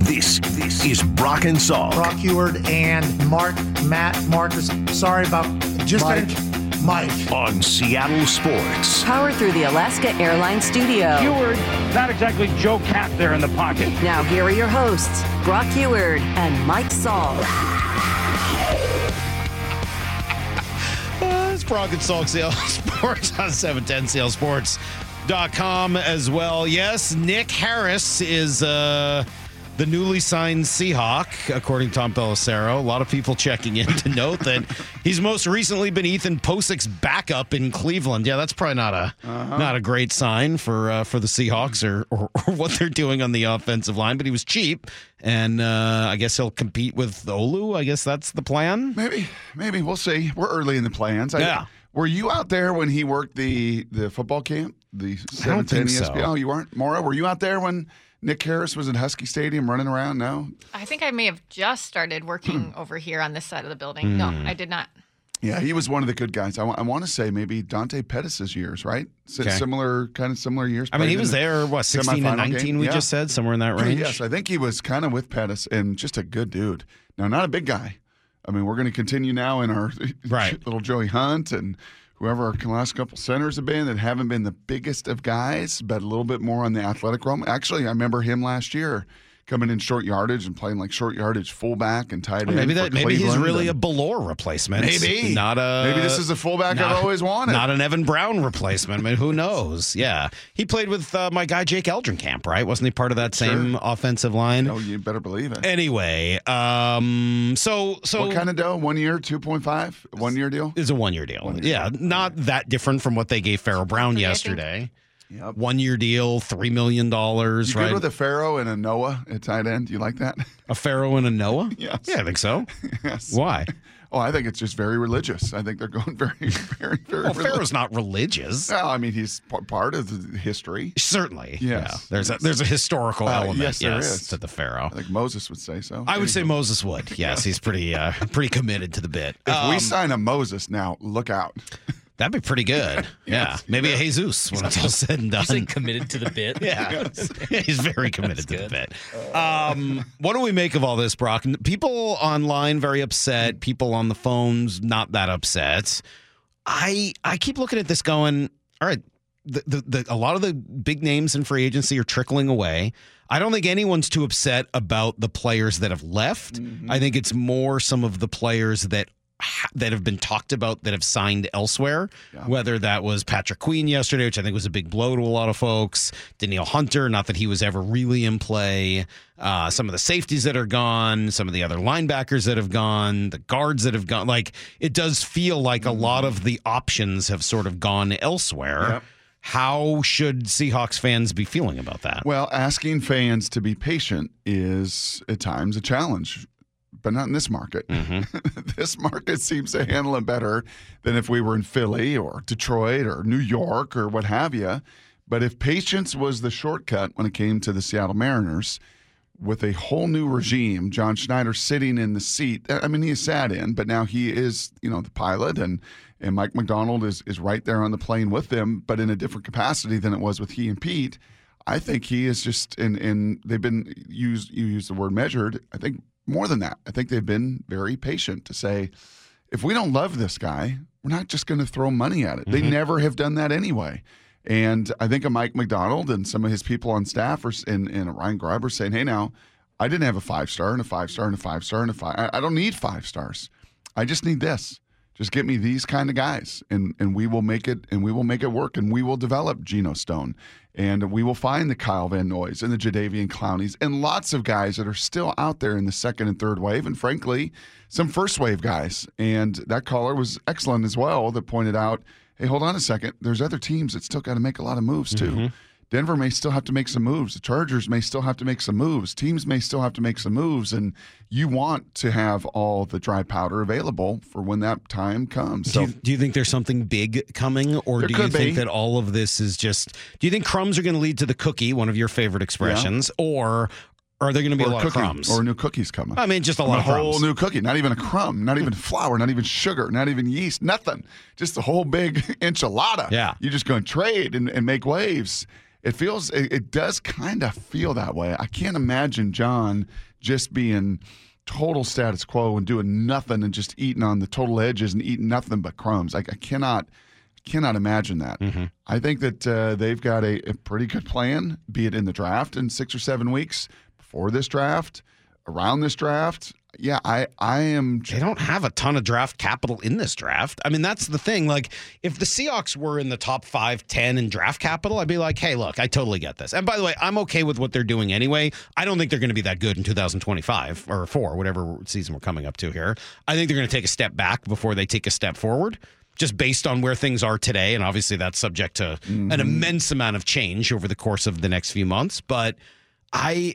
This is Brock and Salk. Brock Huard and Matt Marcus. Sorry about just Mike. On Seattle Sports. Powered through the Alaska Airlines studio. Huard, not exactly Joe Cat there in the pocket. Now here are your hosts, Brock Huard and Mike Salk. It's Brock and Salk, Seattle Sports on 710 SeattleSports.com as well. Yes, Nick Harris is the newly signed Seahawk, according to Tom Pelissero. A lot of people checking in to note that he's most recently been Ethan Posick's backup in Cleveland. Yeah, that's probably not a great sign for the Seahawks or what they're doing on the offensive line. But he was cheap, and I guess he'll compete with Olu. I guess that's the plan. Maybe we'll see. We're early in the plans. Yeah. Were you out there when he worked the football camp? The 710 ESPN? So. Oh, you weren't? Maura, were you out there when Nick Harris was at Husky Stadium running around? No? I think I may have just started working over here on this side of the building. No, I did not. Yeah, he was one of the good guys. I want to say maybe Dante Pettis' years, right? Okay. Similar years. I mean, he was there, 16 and 19, game? we just said, somewhere in that range? Yes, I think he was kind of with Pettis and just a good dude. Now, not a big guy. I mean, we're going to continue now in our little Joey Hunt and whoever our last couple centers have been that haven't been the biggest of guys, but a little bit more on the athletic realm. Actually, I remember him last year coming in short yardage and playing like short yardage fullback and tight end. Maybe he's really a Ballore replacement. Maybe maybe this is a fullback I've always wanted. Not an Evan Brown replacement. I mean, who knows? Yeah, he played with my guy Jake Eldrenkamp, right? Wasn't he part of that same offensive line? Oh, you better believe it. Anyway, so what kind of deal? 1 year, 2.5, 1 year deal? It's a 1 year deal. Not that different from what they gave Pharaoh Brown yesterday. Yep. 1 year deal, $3 million. You good with a Pharaoh and a Noah at tight end? Do you like that? A Pharaoh and a Noah? Yes. Yeah, I think so. Yes. Why? Oh, I think it's just very religious. I think they're going very, very, very Well, Pharaoh's not religious. Well, I mean, he's part of the history. Certainly. Yes. Yeah. There's a historical element yes, there is. to the Pharaoh. I think Moses would say so. I would say Moses would. Yes, he's pretty committed to the bit. If we sign a Moses now, look out. That'd be pretty good. Yeah. Maybe a Jesus when it's all said and done. You say committed to the bit? Yeah. He's very committed to the bit. What do we make of all this, Brock? People online very upset. People on the phones not that upset. I keep looking at this going, all right, a lot of the big names in free agency are trickling away. I don't think anyone's too upset about the players that have left. I think it's more some of the players that have been talked about that have signed elsewhere, whether that was Patrick Queen yesterday, which I think was a big blow to a lot of folks, Danielle Hunter, not that he was ever really in play, some of the safeties that are gone, some of the other linebackers that have gone, the guards that have gone. Like, it does feel like a lot of the options have sort of gone elsewhere. Yep. How should Seahawks fans be feeling about that? Well, asking fans to be patient is at times a challenge. But not in this market. This market seems to handle it better than if we were in Philly or Detroit or New York or what have you. But if patience was the shortcut when it came to the Seattle Mariners, with a whole new regime, John Schneider sitting in the seat, I mean, he sat in, but now he is, the pilot, and Mike Macdonald is right there on the plane with them, but in a different capacity than it was with he and Pete. I think he is just, and they've been you use the word measured, I think more than that. I think they've been very patient to say, if we don't love this guy, we're not just going to throw money at it. They never have done that anyway. And I think of Mike Macdonald and some of his people on staff and Ryan Greiber saying, hey, now, I didn't have a 5-star and a 5-star and a 5-star and a 5. I don't need 5 stars. I just need this. Just get me these kind of guys, and we will make it, and we will make it work, and we will develop Geno Stone, and we will find the Kyle Van Noys and the Jadeveon Clowneys, and lots of guys that are still out there in the second and third wave, and frankly, some first wave guys. And that caller was excellent as well that pointed out, hey, hold on a second, there's other teams that still got to make a lot of moves too. Denver may still have to make some moves. The Chargers may still have to make some moves. Teams may still have to make some moves. And you want to have all the dry powder available for when that time comes. So, do you think there's something big coming? Or do you think that all of this is just – do you think crumbs are going to lead to the cookie, one of your favorite expressions, or are there going to be a lot of crumbs? Or new cookies coming. I mean, just a lot of crumbs. A whole new cookie. Not even a crumb. Not even flour. Not even sugar. Not even yeast. Nothing. Just a whole big enchilada. Yeah. You're just going to trade and make waves. It does kind of feel that way. I can't imagine John just being total status quo and doing nothing and just eating on the total edges and eating nothing but crumbs. I cannot imagine that. Mm-hmm. I think that they've got a pretty good plan, be it in the draft in 6 or 7 weeks, before this draft, around this draft. Yeah, I am. They don't have a ton of draft capital in this draft. I mean, that's the thing. Like, if the Seahawks were in the top 5, 10 in draft capital, I'd be like, hey, look, I totally get this. And by the way, I'm okay with what they're doing anyway. I don't think they're going to be that good in 2025 or 4, whatever season we're coming up to here. I think they're going to take a step back before they take a step forward, just based on where things are today. And obviously that's subject to an immense amount of change over the course of the next few months. But I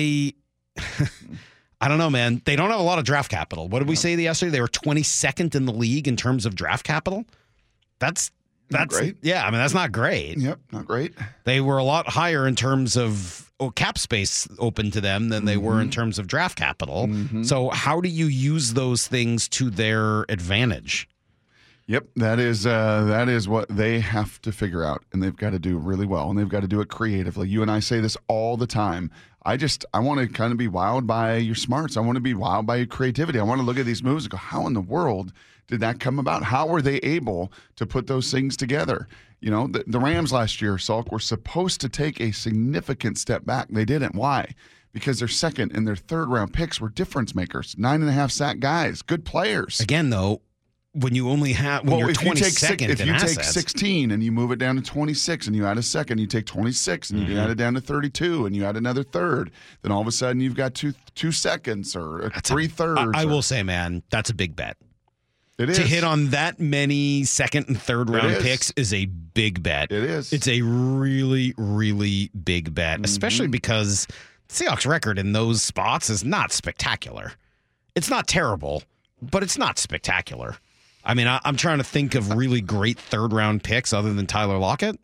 don't know, man. They don't have a lot of draft capital. What did we say yesterday? They were 22nd in the league in terms of draft capital. That's not great. Yeah, I mean, that's not great. Yep, not great. They were a lot higher in terms of cap space open to them than they were in terms of draft capital. So how do you use those things to their advantage? Yep, that is what they have to figure out, and they've got to do really well, and they've got to do it creatively. You and I say this all the time. I want to kind of be wowed by your smarts. I want to be wowed by your creativity. I want to look at these moves and go, how in the world did that come about? How were they able to put those things together? You know, the Rams last year, Salk, were supposed to take a significant step back. They didn't. Why? Because their second and their third round picks were difference makers, 9.5 sack guys, good players. Again, though, when you only have you're 22nd if you in take assets. 16 and you move it down to 26 and you add a second, you take 26 and you add it down to 32 and you add another third, then all of a sudden you've got two seconds or three thirds. I will say, man, that's a big bet. It is. To hit on that many second and third round picks is a big bet. It is. It's a really, really big bet, especially because the Seahawks' record in those spots is not spectacular. It's not terrible, but it's not spectacular. I mean, I'm trying to think of really great third round picks other than Tyler Lockett.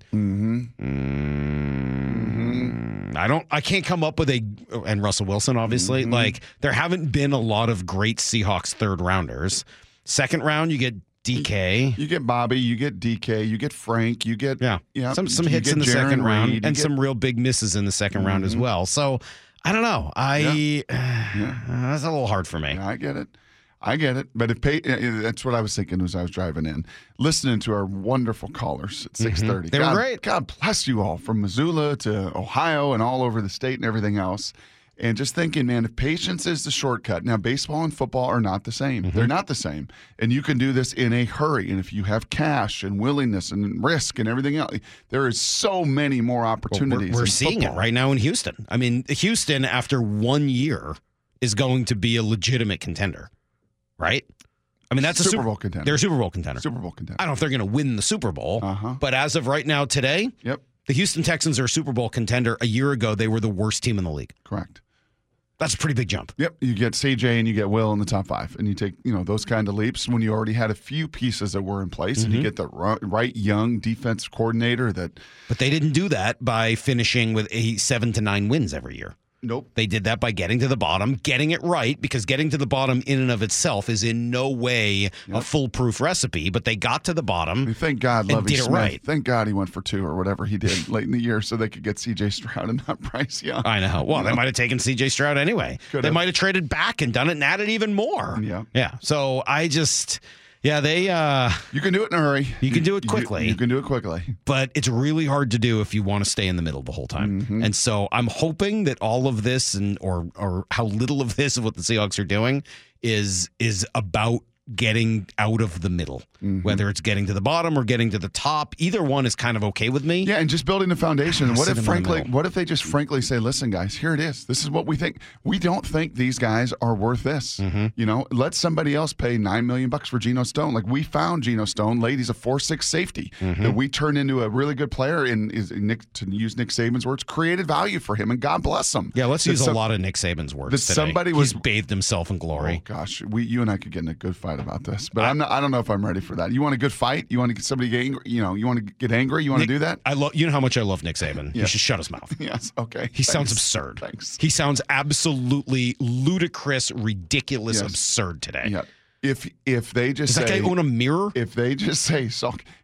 I can't come up with and Russell Wilson, obviously. Like, there haven't been a lot of great Seahawks third rounders. Second round, you get DK. You get Bobby, you get DK, you get Frank, you get some hits in the second round and some real big misses in the second round as well. So, I don't know. That's a little hard for me. Yeah, I get it. But that's what I was thinking as I was driving in, listening to our wonderful callers at 6:30. They were great. God bless you all, from Missoula to Ohio and all over the state and everything else. And just thinking, man, if patience is the shortcut. Now, baseball and football are not the same. They're not the same. And you can do this in a hurry. And if you have cash and willingness and risk and everything else, there is so many more opportunities. We're seeing it right now in Houston. I mean, Houston, after 1 year, is going to be a legitimate contender. Right? I mean, that's a Super Bowl contender. They're a Super Bowl contender. Super Bowl contender. I don't know if they're going to win the Super Bowl, but as of right now today, the Houston Texans are a Super Bowl contender. A year ago, they were the worst team in the league. Correct. That's a pretty big jump. Yep. You get CJ and you get Will in the top 5, and you take those kind of leaps when you already had a few pieces that were in place, and you get the right young defense coordinator that. But they didn't do that by finishing with 7 to 9 wins every year. Nope. They did that by getting to the bottom, getting it right, because getting to the bottom in and of itself is in no way a foolproof recipe, but they got to the bottom. I mean, thank God and Lovie did it Smith. right. Thank God he went for 2 or whatever he did late in the year so they could get C.J. Stroud and not Bryce Young. I know. Well, they might have taken C.J. Stroud anyway. They might have traded back and done it and added even more. Yeah. So I just... Yeah, you can do it in a hurry. You can do it quickly. You can do it quickly. But it's really hard to do if you want to stay in the middle the whole time. And so I'm hoping that all of this or how little of this of what the Seahawks are doing is about getting out of the middle, whether it's getting to the bottom or getting to the top. Either one is kind of okay with me. Yeah, and just building the foundation. What if they just frankly say, listen, guys, here it is. This is what we think. We don't think these guys are worth this. Let somebody else pay $9 million for Geno Stone. Like, we found Geno Stone late. He's a 4.6 safety that we turned into a really good player, and to use Nick Saban's words, created value for him, and God bless him. Yeah, let's use a lot of Nick Saban's words today. He's bathed himself in glory. Oh gosh, you and I could get in a good fight about this, but I don't know if I'm ready for that. You want a good fight? You want to get somebody get angry? You want to get angry? You want to do that? You know how much I love Nick Saban. He should shut his mouth. Yes. Okay. He sounds absurd. Thanks. He sounds absolutely ludicrous, ridiculous, absurd today. Yeah. If they just does that guy own a mirror? If they just say,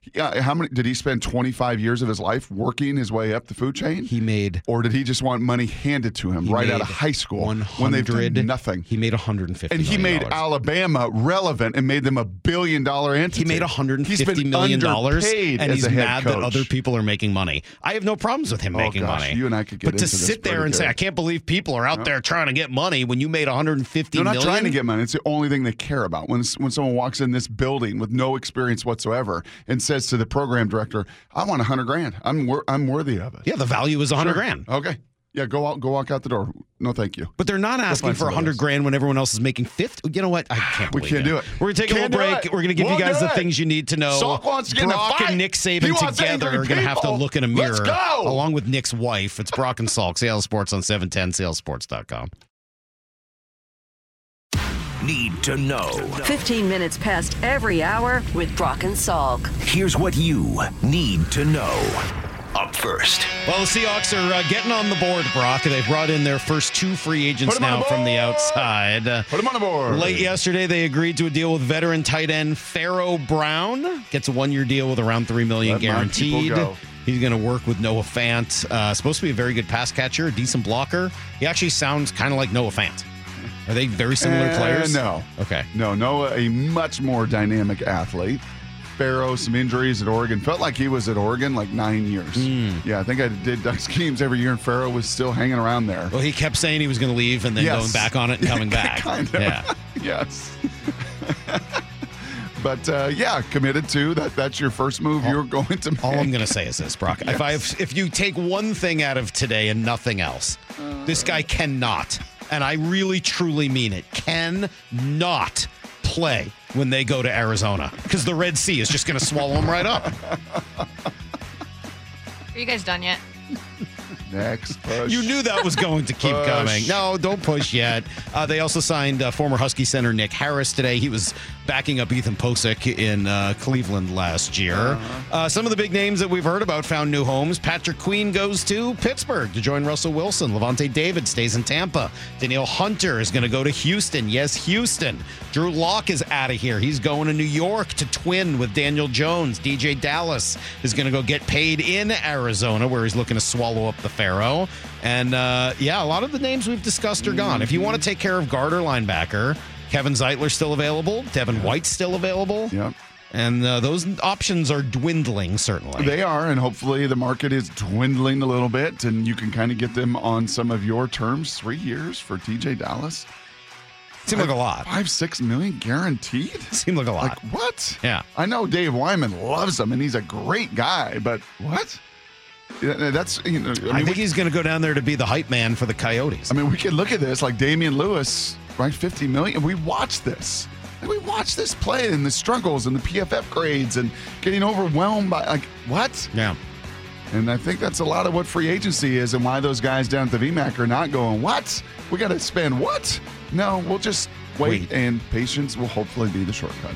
Yeah, how many did he spend 25 years of his life working his way up the food chain? He made, or did he just want money handed to him right out of high school when they've done nothing? He made $150 and he million. made Alabama relevant and made them a billion-dollar entity. He made $150 million, and he's mad that other people are making money. I have no problems with him making money. You and I could get but to into this sit there and say, I can't believe people are out there trying to get money when you made $150 They're not million. trying to get money. It's the only thing they care about. When someone walks in this building with no experience whatsoever and says to the program director, I want $100,000. I'm worthy of it. Yeah, the value is $100,000. Okay. Yeah, go walk out the door. No, thank you. But they're not asking for $100,000 when everyone else is making 50. You know what? I can't believe we can't do it. We're going to take a little break. We're going to give you guys the things you need to know. Salk wants to get in a Brock fight. and Nick Saban together are going to have to look in a mirror. Let's go. Along with Nick's wife. It's Brock and Salk. Seattle Sports on 710, seattlesports.com. Need to know. 15 minutes past every hour with Brock and Salk. Here's what you need to know. Up first. Well, the Seahawks are getting on the board, Brock. They've brought in their first 2 free agents now from the outside. Put them on the board. Late yesterday, they agreed to a deal with veteran tight end Pharaoh Brown. Gets a 1-year deal with around $3 million guaranteed. He's going to work with Noah Fant. Supposed to be a very good pass catcher, a decent blocker. He actually sounds kind of like Noah Fant. Are they very similar players? No. Okay. No, Noah, a much more dynamic athlete. Pharaoh, some injuries at Oregon. Felt like he was at Oregon like 9 years. Yeah, I think I did Ducks games every year, and Pharaoh was still hanging around there. Well, he kept saying he was going to leave and then going back on it and coming back. Kind of. Yeah. Yes. But, committed to that. That's your first move you're going to make. All I'm going to say is this, Brock. Yes. If you take one thing out of today and nothing else, this guy cannot, and I really, truly mean it, cannot play when they go to Arizona because the Red Sea is just going to swallow him right up. Are you guys done yet? Next push. You knew that was going to keep coming. No, don't push yet. They also signed former Husky center Nick Harris today. He was backing up Ethan Posick in Cleveland last year. Some of the big names that we've heard about found new homes. Patrick Queen goes to Pittsburgh to join Russell Wilson. Levante David stays in Tampa. Danielle Hunter is going to go to Houston. Yes, Houston. Drew Lock is out of here. He's going to New York to twin with Daniel Jones. DJ Dallas is going to go get paid in Arizona, where he's looking to swallow up the Pharaoh. And, a lot of the names we've discussed are gone. If you want to take care of guard or linebacker, Kevin Zeitler's still available. Devin White's still available. Yep. And those options are dwindling, certainly. They are, and hopefully the market is dwindling a little bit, and you can kind of get them on some of your terms. 3 years for TJ Dallas. Seemed like a lot. $5-6 million guaranteed? Seemed like a lot. Like, what? Yeah. I know Dave Wyman loves him, and he's a great guy, but what? That's, I think he's going to go down there to be the hype man for the Coyotes. I mean, we could look at this like Damian Lewis, right? $50 million. We watched this. We watched this play and the struggles and the PFF grades and getting overwhelmed by, like, what? Yeah. And I think that's a lot of what free agency is and why those guys down at the VMAC are not going, what? We got to spend what? No, we'll just wait, and patience will hopefully be the shortcut.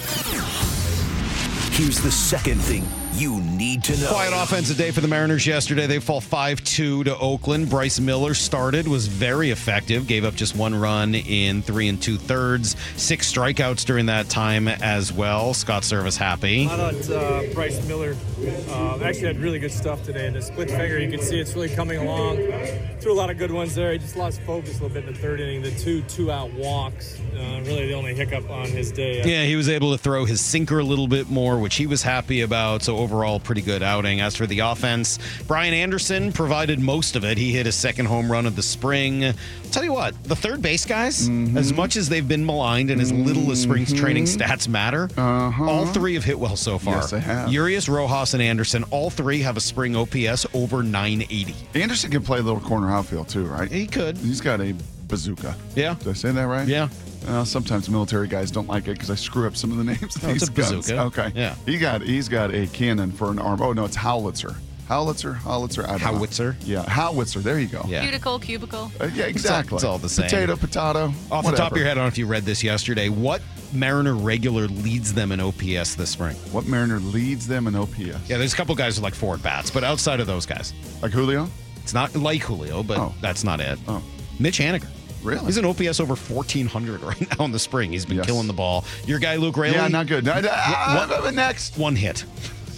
Here's the second thing you need to know. Quiet offensive day for the Mariners yesterday. They fall 5-2 to Oakland. Bryce Miller started, was very effective, gave up just 1 run in 3 2/3, 6 strikeouts during that time as well. Scott Service happy. I thought Bryce Miller actually had really good stuff today. The split finger, you can see it's really coming along. Threw a lot of good ones there. He just lost focus a little bit in the 3rd inning. The 2-out walks, really the only hiccup on his day. Yeah, he was able to throw his sinker a little bit more, which he was happy about. So overall, pretty good outing. As for the offense, Brian Anderson provided most of it. He hit his 2nd home run of the spring. I'll tell you what, the third base guys, as much as they've been maligned and as little as spring's training stats matter, all 3 have hit well so far. Yes, they have. Urias, Rojas, and Anderson, all 3 have a spring OPS over 980. Anderson can play a little corner outfield too, right? He could. He's got a bazooka. Yeah. Did I say that right? Yeah. Sometimes military guys don't like it because I screw up some of the names of these it's a bazooka. guns. Okay. Yeah. He's got a cannon for an arm. Oh no, it's howitzer. Howitzer. I don't know. Howitzer? Yeah, howitzer. There you go. Yeah. Cubicle. Yeah, exactly. It's all the same. Potato. Off the top of your head, I don't know if you read this yesterday. What Mariner regular leads them in OPS this spring? What Mariner leads them in OPS? Yeah, there's a couple guys with like 4 at-bats, but outside of those guys. Like Julio? It's not like Julio, but that's not it. Oh. Mitch Haniger. Really? He's an OPS over 1,400 right now in the spring. He's been killing the ball. Your guy, Luke Raley? Yeah, not good. Next. 1 hit.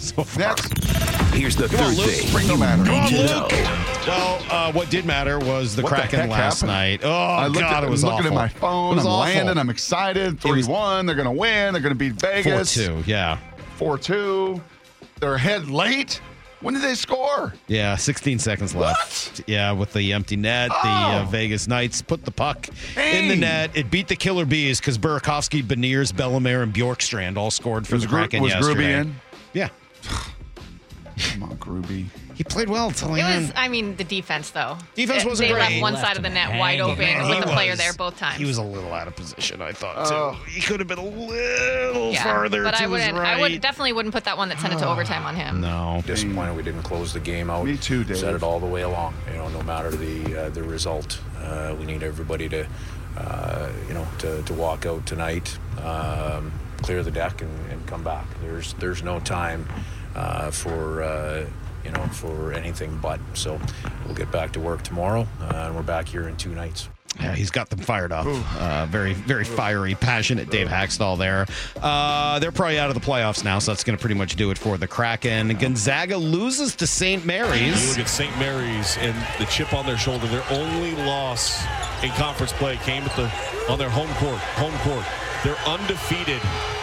so far. Next. Here's the third thing Bring no you matter. need to know. Well, what did matter was the What the Kraken heck last happened? night. Oh, I'm God, it was looking awful. at my phone. It was I'm awful. landing. I'm excited. 3-1. They're going to win. They're going to beat Vegas. 4-2, yeah. 4-2. They're ahead late. When did they score? Yeah, 16 seconds left. What? Yeah, with the empty net, the Vegas Knights put the puck in the net. It beat the Killer Bees because Burakovsky, Beniers, Bellemare, and Bjorkstrand all scored for the Kraken yesterday. Was Gruby in? Yeah. Come on, Gruby. He played well until It was, I mean, the defense, though. Defense wasn't They great. left one side of the net wide open with the player there both times. He was a little out of position, I thought, too. He could have been a little farther but to his right. I definitely wouldn't put that one that sent it to overtime on him. No. Disappointed we didn't close the game out. Me too, Dave. Said it all the way along. No matter the result, we need everybody to, to walk out tonight, clear the deck, and come back. There's no time for anything but. So we'll get back to work tomorrow, and we're back here in 2 nights. Yeah, he's got them fired up. Very, very fiery, passionate Dave Haxtell there. They're probably out of the playoffs now, so that's going to pretty much do it for the Kraken. Gonzaga loses to St. Mary's. You look at St. Mary's and the chip on their shoulder. Their only loss in conference play came on their home court. They're undefeated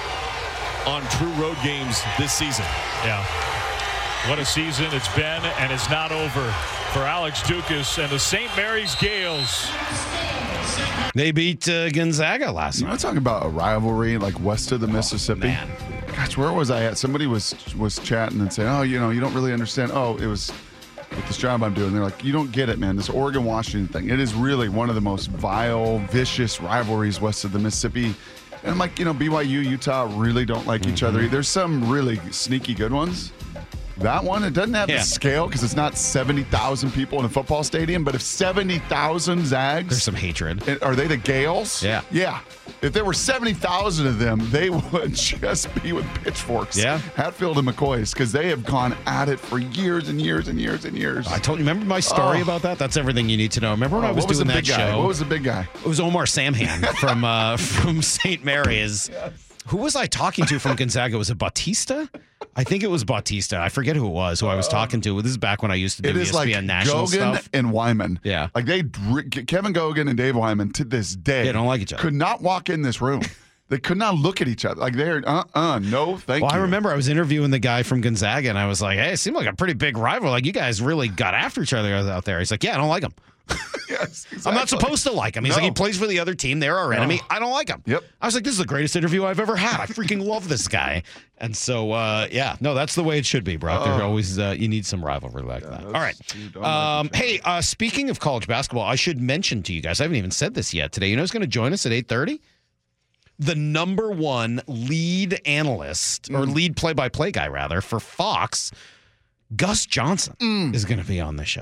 on true road games this season. Yeah. What a season it's been, and it's not over for Alex Dukas and the St. Mary's Gales. They beat Gonzaga last night. I'm talking about a rivalry like west of the Mississippi. Man. Gosh, where was I at? Somebody was chatting and saying, you don't really understand. Oh, it was with this job I'm doing. They're like, you don't get it, man. This Oregon-Washington thing. It is really one of the most vile, vicious rivalries west of the Mississippi. And I'm like, BYU, Utah really don't like each other. There's some really sneaky good ones. That one, it doesn't have the scale because it's not 70,000 people in a football stadium. But if 70,000 Zags, there's some hatred. Are they the Gales? Yeah. Yeah. If there were 70,000 of them, they would just be with pitchforks. Yeah. Hatfield and McCoy's, because they have gone at it for years and years and years and years. I told you, remember my story about that? That's everything you need to know. Remember when I was doing that show? What was the big guy? It was Omar Samhan from St. Mary's. Yes. Who was I talking to from Gonzaga? Was it Bautista? I think it was Bautista. I forget who it was, who I was talking to. This is back when I used to do ESPN like national Gogan stuff. And Wyman. Yeah. Like Kevin Gogan and Dave Wyman to this day. They don't like each other. Could not walk in this room. They could not look at each other. Like they're, no, thank you. Well, I remember I was interviewing the guy from Gonzaga, and I was like, hey, it seemed like a pretty big rival. Like, you guys really got after each other out there. He's like, yeah, I don't like him. Yes, exactly. I'm not supposed to like him. He's like, he plays for the other team. They're our enemy. I don't like him. Yep. I was like, this is the greatest interview I've ever had. I freaking love this guy. And so, that's the way it should be, Brock. There always, you need some rivalry like that. All right. Hey, speaking of college basketball, I should mention to you guys, I haven't even said this yet today. You know who's going to join us at 8:30? The number one lead analyst, or lead play-by-play guy, rather, for Fox, Gus Johnson is going to be on the show.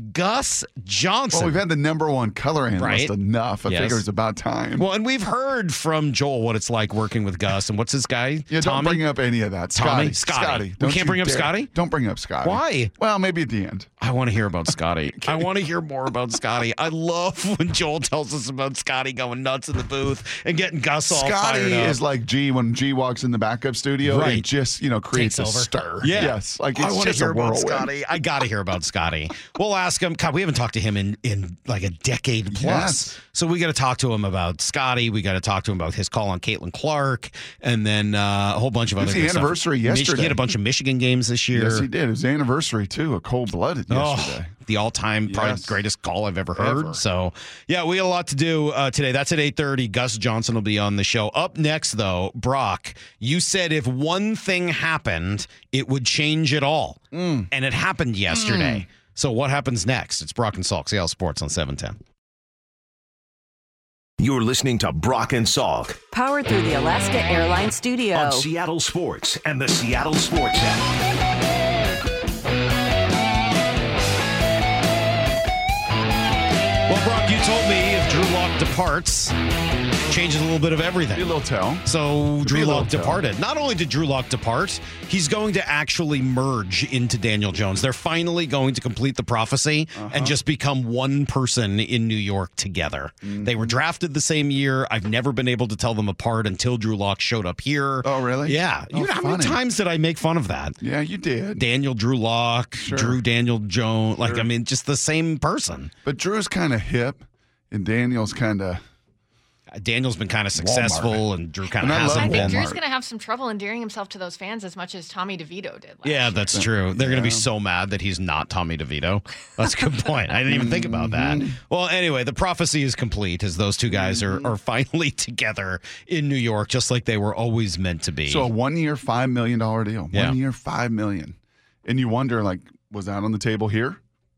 Gus Johnson. Well, we've had the number one color analyst enough. I figure it's about time. Well, and we've heard from Joel what it's like working with Gus. And what's his guy? Yeah, Tommy? don't bring up any of that. Scotty. We can't bring up Scotty? Don't bring up Scotty. Why? Well, maybe at the end. I want to hear about Scotty. I want to hear more about Scotty. I love when Joel tells us about Scotty going nuts in the booth and getting Gus all Scotty fired up. is like G when G walks in the backup studio. Right. It just, creates a stir. Yeah. Yes. Like it's I want just to hear a about whirlwind. Scotty. I got to hear about Scotty. We'll ask him. God, we haven't talked to him in like a decade plus. Yes. So we got to talk to him about Scotty. We got to talk to him about his call on Caitlin Clark, and then a whole bunch of other It was the anniversary yesterday. He had a bunch of Michigan games this year. Yes, he did. It was the anniversary, too. A cold-blooded yesterday. The all-time probably greatest call I've ever heard. So, yeah, we got a lot to do today. That's at 8:30. Gus Johnson will be on the show. Up next, though, Brock, you said if one thing happened, it would change it all. And it happened yesterday. So what happens next? It's Brock and Salk, Seattle Sports on 710. You're listening to Brock and Salk Powered through the Alaska Airlines studio. on Seattle Sports and the Seattle Sports app. Well, Brock, you told me if Drew Lock departs, changes a little bit of everything. Be a little tell. So Be Drew a little Lock tell. departed. Not only did Drew Lock depart, he's going to actually merge into Daniel Jones. They're finally going to complete the prophecy and just become one person in New York together. They were drafted the same year. I've never been able to tell them apart until Drew Lock showed up here. Oh, really? Yeah. Oh, You know, how many funny. times did I make fun of that? Yeah, you did. Daniel Drew Lock, Sure. Drew Daniel Jones. Like, Sure. I mean, just the same person. But Drew's kind of hip, and Daniel's kind of. Daniel's been kind of successful, and Drew kind And of I love hasn't I think been. Drew's going to have some trouble endearing himself to those fans as much as Tommy DeVito did. Yeah, that's true. They're going to be so mad that he's not Tommy DeVito. That's a good point. I didn't even think about that. Well, anyway, the prophecy is complete as those two guys are finally together in New York, just like they were always meant to be. So a 1 year, $5 million deal. Yeah. 1 year, $5 million. And you wonder, like, was that on the table here?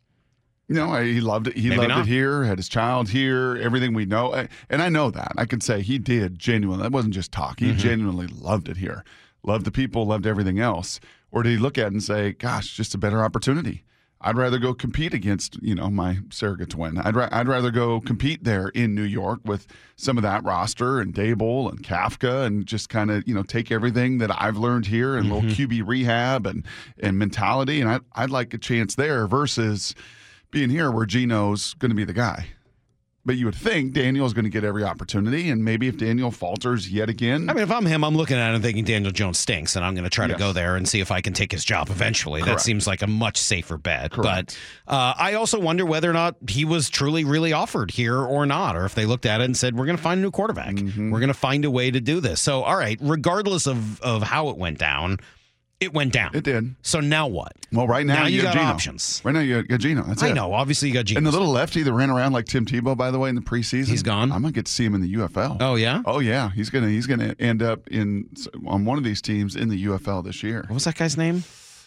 No, he loved it. He Maybe loved not. it here, had his child here, everything we know. And I know that. I can say he did genuinely. That wasn't just talk. He genuinely loved it here. Loved the people, loved everything else. Or did he look at it and say, gosh, just a better opportunity? I'd rather go compete against, my surrogate twin. I'd rather go compete there in New York with some of that roster and Dable and Kafka and just kind of, take everything that I've learned here and little QB rehab and mentality. And I'd like a chance there versus being here where Gino's going to be the guy. But you would think Daniel's going to get every opportunity, and maybe if Daniel falters yet again. I mean, if I'm him, I'm looking at it and thinking Daniel Jones stinks, and I'm going to try to Yes. go there and see if I can take his job eventually. Correct. That seems like a much safer bet. Correct. But I also wonder whether or not he was truly, really offered here or not, or if they looked at it and said, we're going to find a new quarterback. We're going to find a way to do this. So, all right, regardless of how it went down, it went down. It did. So now what? Well, right now you got Gino. options. Right now you got Gino. That's I it. know. Obviously, you got Gino. And the little lefty that ran around like Tim Tebow, by the way, in the preseason. He's gone? I'm gonna get to see him in the UFL. Oh, yeah? Oh yeah. He's gonna end up on one of these teams in the UFL this year. What was that guy's name?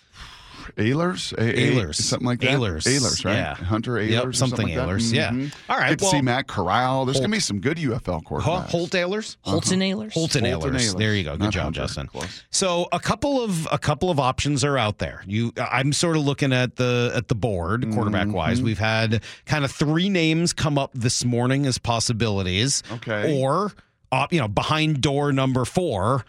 Ehlers? Ehlers. Something like that. Ehlers. Ehlers, right? Yeah. Hunter Ehlers. Yep, or something like that. Ehlers, yeah. Mhm. All right, Get to well- see Matt Corral. There's Holt- gonna be some good UFL quarterbacks. Holt Ehlers? Holton Ahlers? Holton Holton Ahlers. Ahlers. There you go. Good Not job, Hunter. Justin. Close. So a couple of options are out there. I'm sort of looking at the board quarterback wise. We've had kind of three names come up this morning as possibilities. Okay. Or behind door number 4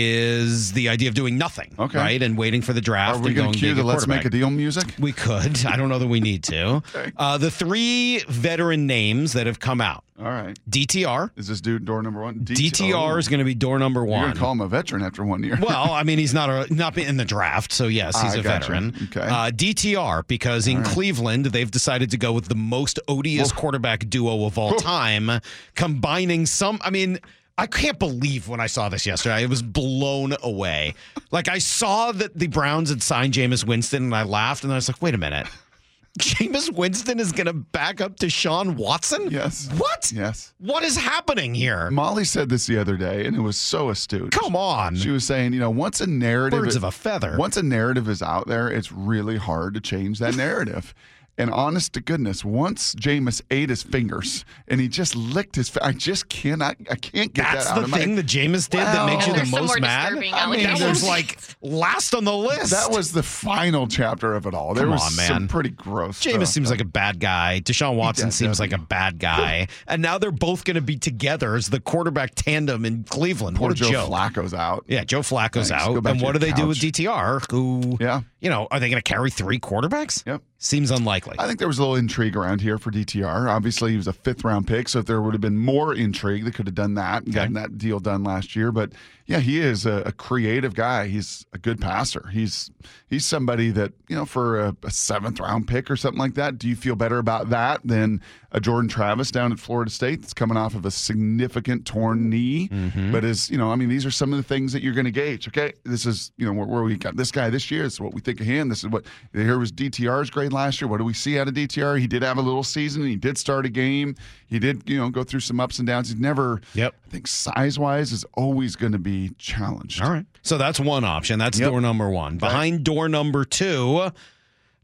is the idea of doing nothing. Okay. Right, and waiting for the draft. Are we and gonna going cue big the at Let's Make a quarterback. Deal music? We could. I don't know that we need to. Okay. The three veteran names that have come out. All right. DTR. Is this dude door number 1? DTR is going to be door number 1. You're gonna call him a veteran after 1 year. Well, I mean, he's not in the draft, so yes, he's I a gotcha. veteran. Okay. DTR, because in Cleveland, they've decided to go with the most odious quarterback duo of all time, combining some. I mean, I can't believe when I saw this yesterday. I was blown away. Like, I saw that the Browns had signed Jameis Winston, and I laughed, and I was like, wait a minute. Jameis Winston is going to back up Deshaun Watson? Yes. What? Yes. What is happening here? Molly said this the other day, and it was so astute. Come on. She was saying, once a narrative Birds of a feather. Once a narrative is out there, it's really hard to change that narrative. And honest to goodness, once Jameis ate his fingers and he just licked his, I can't get that That's out the of my thing that Jameis did that makes you the There's some most more mad. disturbing I mean, allegations. there's like last on the list. That was the final chapter of it all. There Come was on, man. some pretty gross Jameis stuff. seems like a bad guy. Deshaun Watson seems like a bad guy. And now they're both going to be together as the quarterback tandem in Cleveland. Poor What a Joe joke. Flacco's out. Yeah, Joe Flacco's Thanks. Go out. back And to what do your they do with couch. DTR? Who, Yeah. are they going to carry 3 quarterbacks? Yep. Seems unlikely. I think there was a little intrigue around here for DTR. Obviously, he was a 5th-round pick, so if there would have been more intrigue, they could have done that and gotten that deal done last year. But yeah, he is a creative guy. He's a good passer. He's somebody that, for a 7th-round pick or something like that, do you feel better about that than a Jordan Travis down at Florida State that's coming off of a significant torn knee? But these are some of the things that you're going to gauge. Okay, this is, where we got this guy this year. This is what we think of him. This is what, here was DTR's grade last year. What do we see out of DTR? He did have a little season. He did start a game. He did, go through some ups and downs. He's never, I think size-wise is always going to be challenged. All right. So that's one option. That's door number 1. Behind door number 2,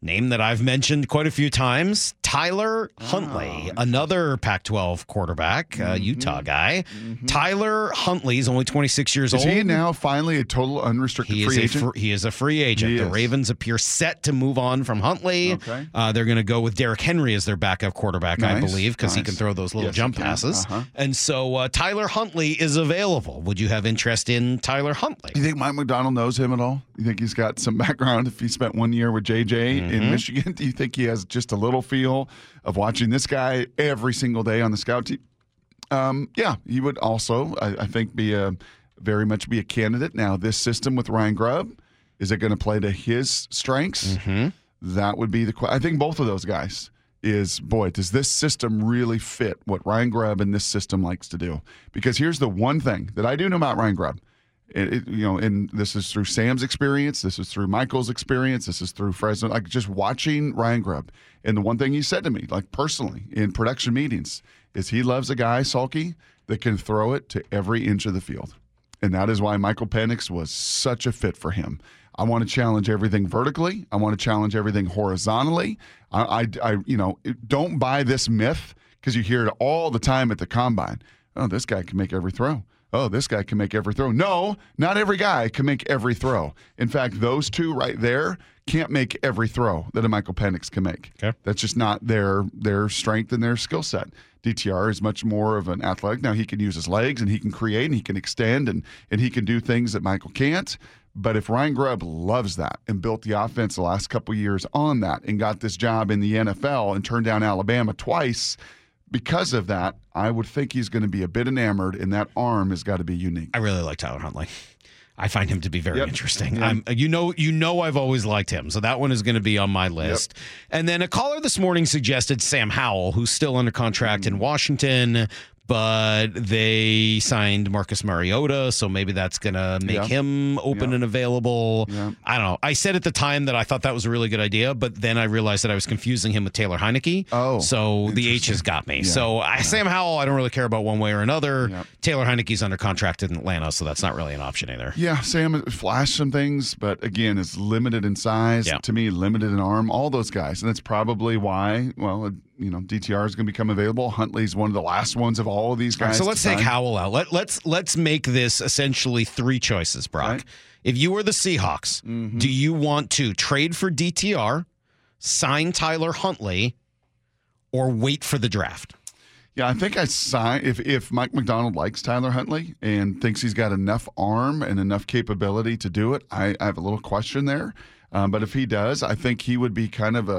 name that I've mentioned quite a few times, Tyler Huntley, another Pac-12 quarterback, Utah guy. Tyler Huntley is only 26 years old. Is he now finally a total unrestricted free agent? He is a free agent. The Ravens appear set to move on from Huntley. Okay. They're going to go with Derrick Henry as their backup quarterback, I believe, because he can throw those little jump passes. And so Tyler Huntley is available. Would you have interest in Tyler Huntley? You think Mike McDonald knows him at all? You think he's got some background if he spent 1 year with JJ in Michigan? Do you think he has just a little feel of watching this guy every single day on the scout team? Yeah, he would also, I think, very much be a candidate. Now, this system with Ryan Grubb, is it going to play to his strengths? That would be the question. I think both of those guys is, boy, does this system really fit what Ryan Grubb and this system likes to do? Because here's the one thing that I do know about Ryan Grubb. And this is through Sam's experience. This is through Michael's experience. This is through Fresno. Like, just watching Ryan Grubb. And the one thing he said to me, like personally in production meetings, is he loves a guy, Sulky, that can throw it to every inch of the field. And that is why Michael Penix was such a fit for him. I want to challenge everything vertically. I want to challenge everything horizontally. I don't buy this myth, because you hear it all the time at the combine. Oh, this guy can make every throw. Oh, this guy can make every throw. No, not every guy can make every throw. In fact, those two right there can't make every throw that a Michael Penix can make. Okay. That's just not their strength and their skill set. DTR is much more of an athletic. Now, he can use his legs, and he can create, and he can extend, and he can do things that Michael can't. But if Ryan Grubb loves that and built the offense the last couple years on that and got this job in the NFL and turned down Alabama twice because of that, I would think he's going to be a bit enamored, and that arm has got to be unique. I really like Tyler Huntley. I find him to be very interesting. Yep. I've always liked him, so that one is going to be on my list. Yep. And then a caller this morning suggested Sam Howell, who's still under contract in Washington, but they signed Marcus Mariota, so maybe that's going to make him open and available. Yeah. I don't know. I said at the time that I thought that was a really good idea, but then I realized that I was confusing him with Taylor Heineke. Oh, so the H has got me. Yeah. So Sam Howell, I don't really care about one way or another. Yep. Taylor Heineke's under contract in Atlanta, so that's not really an option either. Yeah, Sam flashed some things, but again, it's limited in size. Yeah. To me, limited in arm. All those guys, and that's probably why. Well, DTR is going to become available. Huntley's one of the last ones of all of these guys. So let's take Howell out. Let's make this essentially three choices, Brock. Right. If you were the Seahawks, do you want to trade for DTR, sign Tyler Huntley, or wait for the draft? Yeah, I think I sign if Mike McDonald likes Tyler Huntley and thinks he's got enough arm and enough capability to do it. I have a little question there. But if he does, I think he would be kind of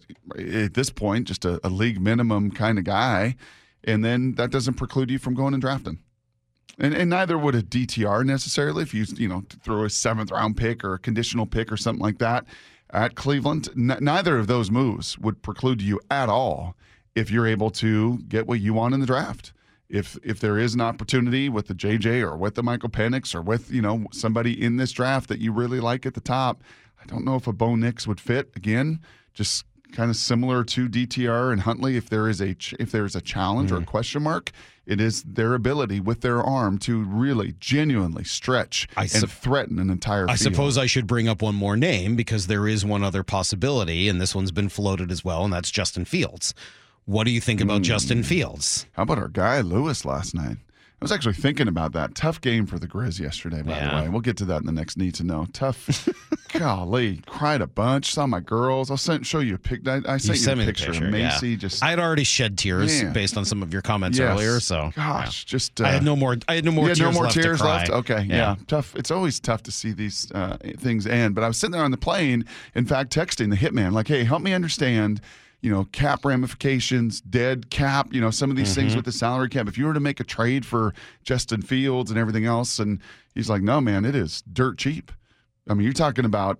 at this point, just a league minimum kind of guy. And then that doesn't preclude you from going and drafting. And neither would a DTR necessarily if you throw a 7th round pick or a conditional pick or something like that at Cleveland. Neither of those moves would preclude you at all if you're able to get what you want in the draft. If there is an opportunity with the JJ or with the Michael Penix or with somebody in this draft that you really like at the top, I don't know if a Bo Nix would fit. Again, just kind of similar to DTR and Huntley. If there is a challenge or a question mark, it is their ability with their arm to really genuinely stretch and threaten an entire field. I suppose I should bring up one more name because there is one other possibility, and this one's been floated as well, and that's Justin Fields. What do you think about Justin Fields? How about our guy Lewis last night? I was actually thinking about that. Tough game for the Grizz yesterday, by the way. We'll get to that in the next Need to Know. Tough. Golly, cried a bunch. Saw my girls. I'll show you a pic. I sent you a picture of Macy. Yeah. I had already shed tears based on some of your comments earlier. So, gosh, just I had no more. I had no more. Tears left. Okay, yeah. Tough. It's always tough to see these things end. But I was sitting there on the plane. In fact, texting the hitman, like, "Hey, help me understand." Cap ramifications, dead cap, some of these things with the salary cap. If you were to make a trade for Justin Fields and everything else, and he's like, no, man, it is dirt cheap. I mean, you're talking about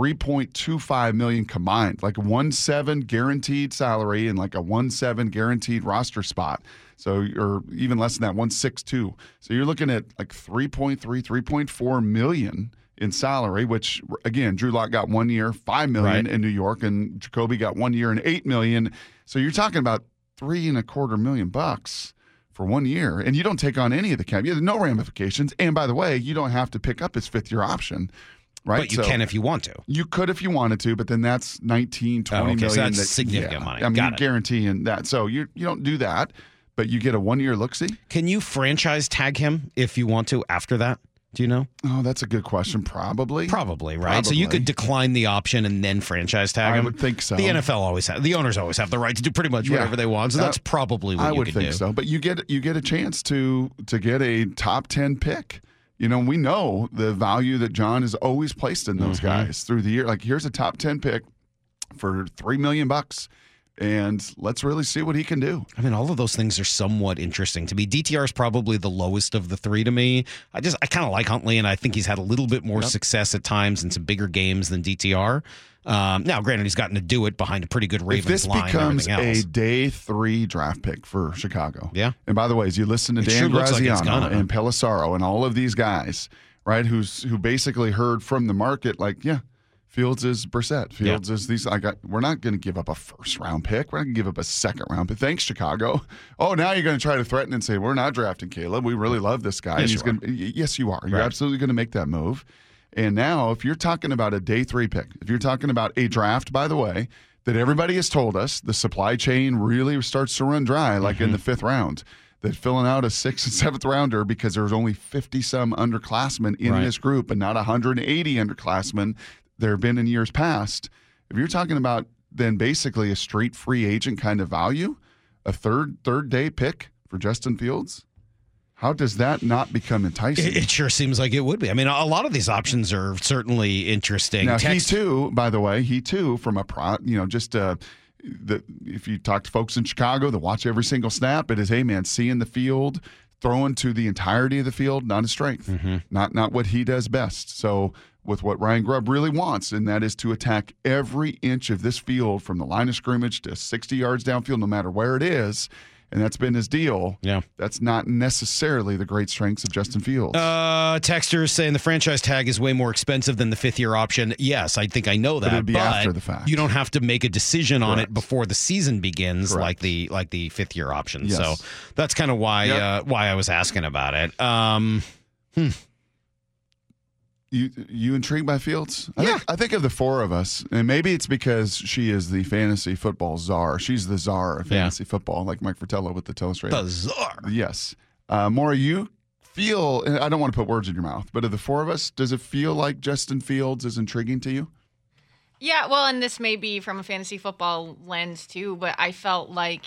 $3.25 million combined, like a 1.7 guaranteed salary and like a 1.7 guaranteed roster spot. So, or even less than that, 1.62. So you're looking at like 3.4 million in salary, which again, Drew Lock got 1 year, $5 million in New York, and Jacoby got 1 year and $8 million. So you're talking about $3.25 million for 1 year, and you don't take on any of the cap. You have no ramifications. And by the way, you don't have to pick up his 5th year option. Right? But you can if you want to. You could if you wanted to, but then that's 19, 20 million. So that's significant money. I mean, Got you're it. guaranteeing that. So you don't do that, but you get a 1-year look-see. Can you franchise tag him if you want to after that? Do you know? Oh, that's a good question. Probably, right? So you could decline the option and then franchise tag him? I would think so. The NFL always have, the owners always have the right to do pretty much whatever they want. So that's probably what I you would could think do. so. But you get a chance to get a top 10 pick. You know, we know the value that John has always placed in those guys through the year. Like, here's a top 10 pick for $3 million, and let's really see what he can do. I mean, all of those things are somewhat interesting to me. DTR is probably the lowest of the three to me. I kind of like Huntley, and I think he's had a little bit more success at times in some bigger games than DTR. Now, granted, he's gotten to do it behind a pretty good Ravens line. If this becomes and everything else. a day 3 draft pick for Chicago, yeah. And by the way, as you listen to It Dan sure looks like it's Graziano gonna. and Pelissaro and all of these guys, right, who basically heard from the market, like, yeah, Fields is Brissett. Fields is these. We're not going to give up a first-round pick. We're not going to give up a second-round pick. Thanks, Chicago. Oh, now you're going to try to threaten and say, we're not drafting Caleb. We really love this guy. Yes, Yes, you are. You're absolutely going to make that move. And now, if you're talking about a day 3 pick, if you're talking about a draft, by the way, that everybody has told us the supply chain really starts to run dry, like in the 5th round, that filling out a 6th and 7th rounder because there's only 50-some underclassmen in this group and not 180 underclassmen there have been in years past. If you're talking about then basically a straight free agent kind of value, a third day pick for Justin Fields, how does that not become enticing? It sure seems like it would be. I mean, a lot of these options are certainly interesting. Now, he too, by the way, from a if you talk to folks in Chicago that watch every single snap, it is, hey man, seeing the field, throwing to the entirety of the field, not a strength, not what he does best. So with what Ryan Grubb really wants, and that is to attack every inch of this field from the line of scrimmage to 60 yards downfield, no matter where it is. And that's been his deal. Yeah. That's not necessarily the great strengths of Justin Fields. Texters saying the franchise tag is way more expensive than the 5th-year option. Yes, I think I know that. But it'd be after the fact. You don't have to make a decision on it before the season begins, like the 5th-year option. Yes. So that's kind of why I was asking about it. You intrigued by Fields? Yeah. I think of the four of us, and maybe it's because she is the fantasy football czar. She's the czar of fantasy football, like Mike Fratello with the Telestrator. The czar. Yes. Maura, you feel, and I don't want to put words in your mouth, but of the four of us, does it feel like Justin Fields is intriguing to you? Yeah, well, and this may be from a fantasy football lens too, but I felt like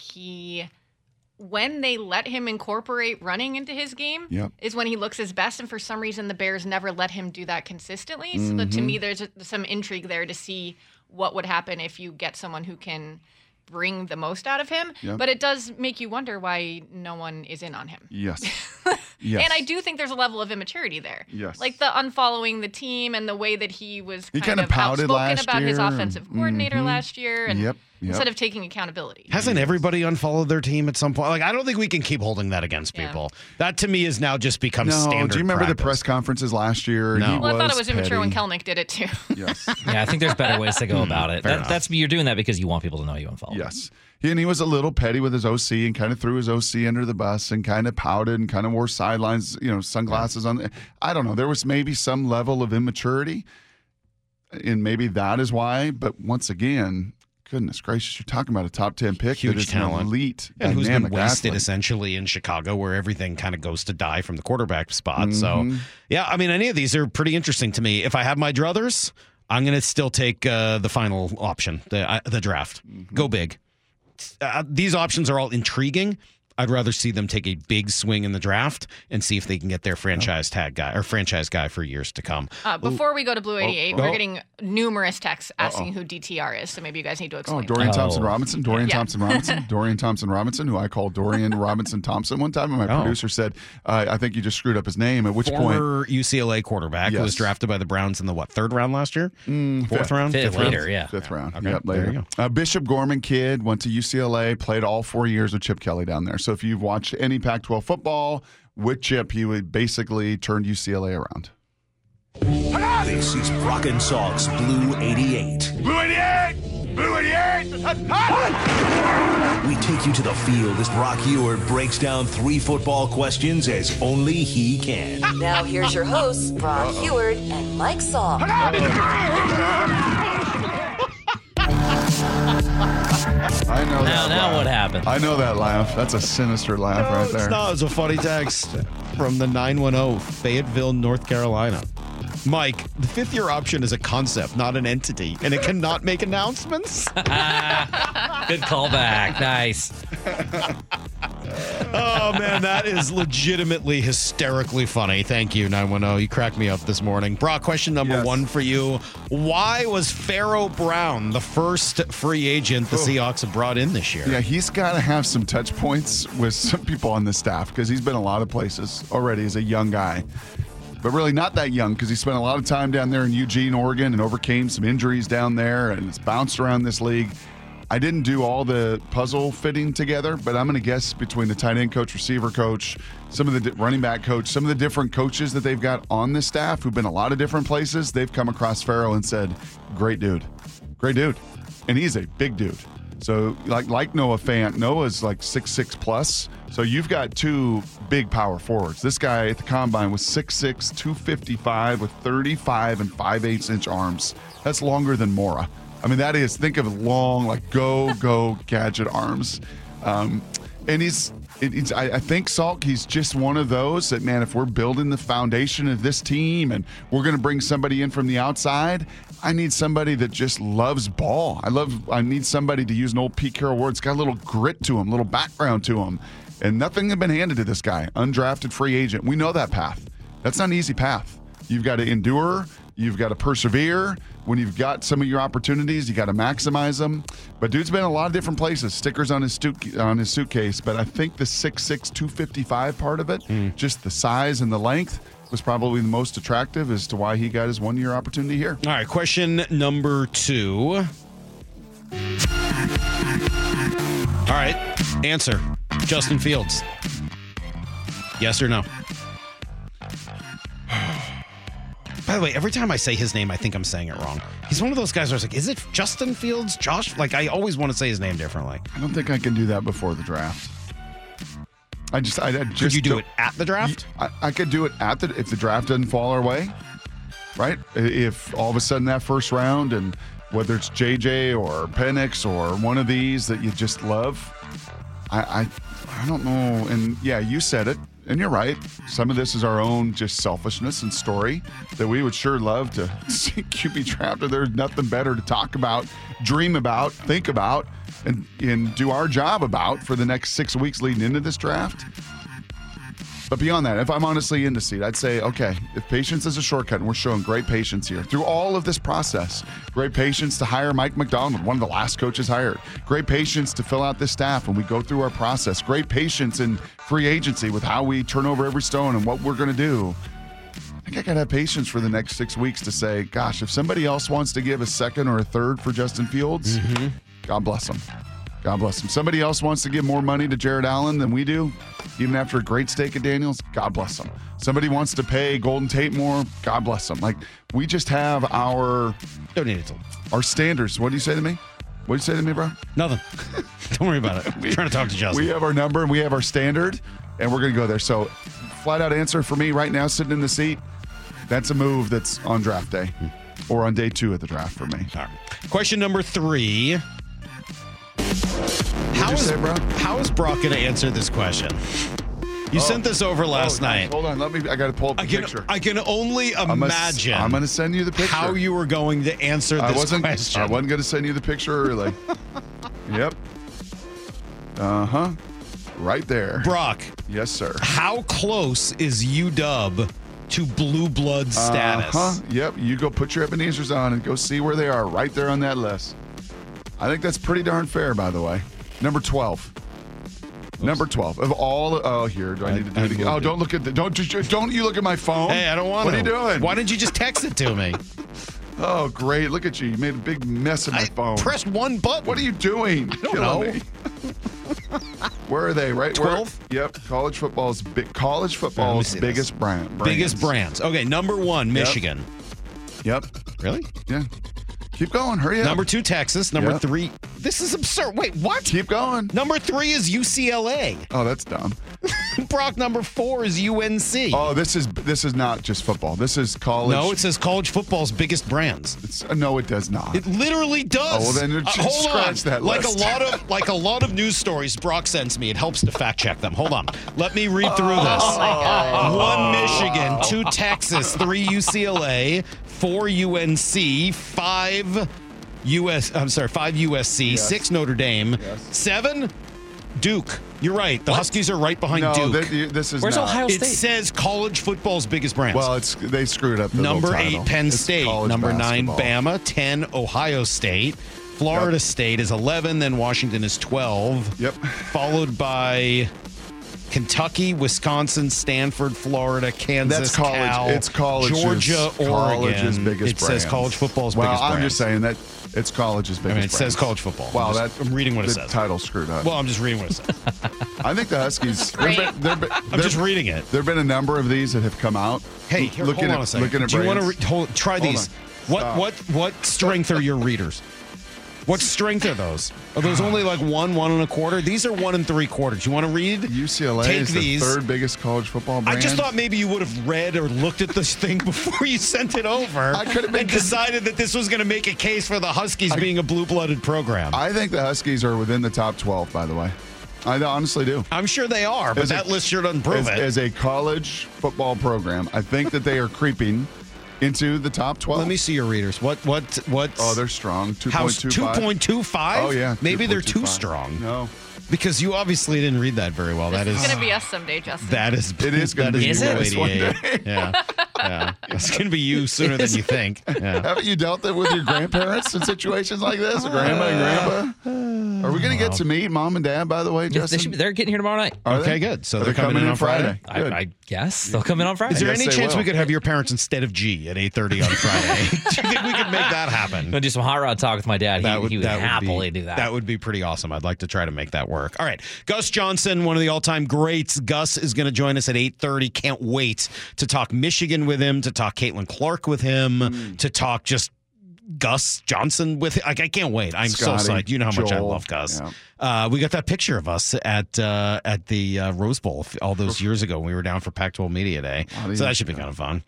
when they let him incorporate running into his game is when he looks his best. And for some reason, the Bears never let him do that consistently. So to me, there's some intrigue there to see what would happen if you get someone who can bring the most out of him. But it does make you wonder why no one is in on him. Yes. And I do think there's a level of immaturity there. Yes. Like the unfollowing the team and the way that he was kind of pouted outspoken about his year. offensive coordinator last year. And Yep. instead of taking accountability. Hasn't everybody unfollowed their team at some point? Like, I don't think we can keep holding that against people. That to me has now just become standard. Do you remember practice. the press conferences last year? No. Well, I thought it was immature when petty. Kelnick did it too. Yes. Yeah, I think there's better ways to go about it. That's you're doing that because you want people to know you unfollow. Yes. And he was a little petty with his OC and kind of threw his OC under the bus and kind of pouted and kind of wore sidelines, sunglasses on. I don't know. There was maybe some level of immaturity, and maybe that is why. But once again, goodness gracious, you're talking about a top 10 pick Huge that is talent. an elite, and who's been dynamic wasted athlete. essentially in Chicago, where everything kind of goes to die from the quarterback spot. So, yeah, I mean, any of these are pretty interesting to me. If I have my druthers, I'm going to still take the final option, the draft. Go big. These options are all intriguing. I'd rather see them take a big swing in the draft and see if they can get their franchise tag guy or franchise guy for years to come. Before we go to Blue 88, we're getting numerous texts asking who DTR is, so maybe you guys need to explain. Dorian Thompson-Robinson. Dorian Thompson-Robinson, who I called Dorian Robinson-Thompson one time, and my producer said, I think you just screwed up his name, at which Former UCLA quarterback who was drafted by the Browns in the, third round last year? Fourth round? Fifth later, yeah. Fifth round. Okay, Yep, later. there you go. Bishop Gorman kid, went to UCLA, played all 4 years with Chip Kelly down there. So if you've watched any Pac-12 football with Chip, he would basically turn UCLA around. This is Brock and Salk's Blue 88. Blue 88! Blue 88! We take you to the field as Brock Ewert breaks down 3 football questions as only he can. Now here's your hosts, Brock Ewert and Mike Saul. I know that. Now what happened? I know that laugh. That's a sinister laugh right there. No, it's a funny text from the 910, Fayetteville, North Carolina. Mike, the 5th-year option is a concept, not an entity, and it cannot make announcements. Good callback. Nice. Oh, man, that is legitimately hysterically funny. Thank you, 910. You cracked me up this morning. Brock, question number 1 for you. Why was Pharaoh Brown the first free agent the Seahawks have brought in this year? Yeah, he's got to have some touch points with some people on the staff because he's been a lot of places already as a young guy. But really not that young because he spent a lot of time down there in Eugene, Oregon, and overcame some injuries down there and has bounced around this league. I didn't do all the puzzle fitting together, but I'm going to guess between the tight end coach, receiver coach, some of the running back coach, some of the different coaches that they've got on the staff who've been a lot of different places, they've come across Pharaoh and said, great dude. Great dude. And he's a big dude. So like Noah Fant, Noah's like 6'6 plus. So you've got 2 big power forwards. This guy at the combine was 6'6", 255 with 35 and 5/8 inch arms. That's longer than Mora. I mean, that is, think of long, like go gadget arms. And I think Salk, he's just one of those that, man, if we're building the foundation of this team and we're going to bring somebody in from the outside, I need somebody that just loves ball. I need somebody, to use an old Pete Carroll word, it's got a little grit to him, a little background to him. And nothing had been handed to this guy. Undrafted free agent. We know that path. That's not an easy path. You've got to endure. You've got to persevere. When you've got some of your opportunities, you got to maximize them. But dude's been in a lot of different places. Stickers on his suitcase. But I think the 6'6", 255 part of it, just the size and the length, was probably the most attractive as to why he got his 1-year opportunity here. All right, question number 2. All right, answer. Justin Fields. Yes or no? By the way, every time I say his name, I think I'm saying it wrong. He's one of those guys where I was like, is it Justin Fields? Josh? Like, I always want to say his name differently. I don't think I can do that before the draft. I just could you do it at the draft? I could do it if the draft doesn't fall our way, right? If all of a sudden that first round, and whether it's JJ or Penix or one of these that you just love, I don't know. And yeah, you said it, and you're right. Some of this is our own just selfishness and story that we would sure love to see QB drafted. There's nothing better to talk about, dream about, think about, and do our job about for the next 6 weeks leading into this draft. But beyond that, if I'm honestly in the seat, I'd say, okay, if patience is a shortcut, and we're showing great patience here through all of this process, great patience to hire Mike McDonald, one of the last coaches hired, great patience to fill out this staff when we go through our process, great patience in free agency with how we turn over every stone and what we're going to do. I think I got to have patience for the next 6 weeks to say, gosh, if somebody else wants to give a second or a third for Justin Fields, God bless him. God bless him. Somebody else wants to give more money to Jared Allen than we do, even after a great steak at Daniels, God bless him. Somebody wants to pay Golden Tate more, God bless him. Like, we just have our standards. What do you say to me? What do you say to me, bro? Nothing. Don't worry about it. I'm trying to talk to Justin. We have our number and we have our standard, and we're going to go there. So, flat out answer for me right now, sitting in the seat, that's a move that's on draft day or on day 2 at the draft for me. All right. Question number 3. How is Brock going to answer this question? You sent this over last night. Hold on. I got to pull up the picture. I can only imagine. I'm going to send you the picture. How you were going to answer this question. I wasn't going to send you the picture early. Yep. Right there. Brock. Yes, sir. How close is UW to blue blood status? Yep. You go put your Ebenezer's on and go see where they are right there on that list. I think that's pretty darn fair, by the way. Number 12. Oops. Number 12 of all. Here, do I need to do it again? Oh, don't look at don't you look at my phone? Hey, I don't want to. What are you doing? Why didn't you just text it to me? Oh, great! Look at you. You made a big mess of my phone. Pressed one button. What are you doing? I don't know. Where are they? Right? 12. Yep. College football's biggest brand. Biggest brands. Okay, number 1, Michigan. Yep. Really? Yeah. Keep going. Hurry up. Number 2, Texas. Number 3, This is absurd. Wait, what? Keep going. Number 3 is UCLA. Oh, that's dumb. Brock, number 4 is UNC. Oh, this is not just football. This is college. No, it says college football's biggest brands. No, it does not. It literally does. Oh, well, then scratch that list. Like a lot of news stories Brock sends me, it helps to fact check them. Hold on. Let me read through this. Oh my God. 1 Michigan, 2 Texas, 3 UCLA, 4 UNC, 5 USC, Yes. 6 Notre Dame, 7 Duke. You're right. The Huskies are right behind Duke. This is Where's not. Ohio It State? says college football's biggest brands. Well, they screwed up the Number little 8, title. Penn It's State. college Number 9, basketball. Bama. 10, Ohio State. Florida State is 11. Then Washington is 12. Yep. Followed by Kentucky, Wisconsin, Stanford, Florida, Kansas, That's college. Cal, It's college's, Georgia, college's Oregon. biggest It says brands. college football's well, biggest I'm brands. just saying that it's college's biggest. I mean, it says brands. college football. Wow, I'm reading what it the says. Title screwed up. Well, I'm just reading what it says. I think the Huskies. Great. I'm just reading it. There have been a number of these that have come out. Hey, here, looking hold at, on a second. Looking at Do you want brands. to try Hold these? on. What strength are your readers? What strength are those? Are those only like 1, 1 1/4? These are 1 3/4. You want to read? UCLA Take is these. the 3rd biggest college football brand. I just thought maybe you would have read or looked at this thing before you sent it over. I could have been and decided that this was going to make a case for the Huskies being a blue-blooded program. I think the Huskies are within the top 12, by the way. I honestly do. I'm sure they are, but that list sure doesn't prove it. As a college football program, I think that they are creeping into the top 12. Let me see your readers. What? Oh, they're strong. 2.25. 2.25? Oh, yeah. Maybe they're too 2.25. strong. No. Because you obviously didn't read that very well. This is going to be us someday, Justin. That is. It is going to be Blue us one 88. day. Yeah. It's going to be you sooner than you think. Yeah. Haven't you dealt with your grandparents in situations like this? Grandma and grandpa? Are we going to get to meet Mom and Dad, by the way, Justin? They're getting here tomorrow night. Are Okay, they? good. So Are they're they coming in on Friday. Good. I guess they'll come in on Friday. Is there Yes, any they chance will. we could have your parents instead of G at 8:30 on Friday? Do you think we could make that happen? I'm gonna do some hot rod talk with my dad. He would happily do that. That would be pretty awesome. I'd like to try to make that work. All right. Gus Johnson, one of the all-time greats. Gus is going to join us at 8:30. Can't wait to talk Michigan with him, to talk Caitlin Clark with him, to talk just Gus Johnson with him. Like, I can't wait. I'm Scotty, so psyched. You know how much I Joel, love Gus. yeah. We got that picture of us at the Rose Bowl all those years ago when we were down for Pac-12 Media Day. So that should be kind of fun.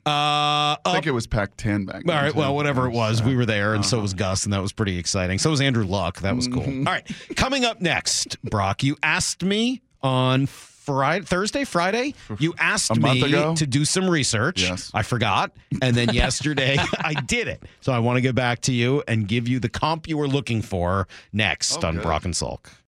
I think it was Pac-10 back then. All right, well, whatever it was, we were there, and Uh-huh. so was Gus, and that was pretty exciting. So was Andrew Luck. That was cool. Mm-hmm. All right, coming up next, Brock, you asked me on Friday, you asked A month me ago? to do some research. Yes. I forgot, and then yesterday I did it. So I want to get back to you and give you the comp you were looking for next on good. Brock and Salk.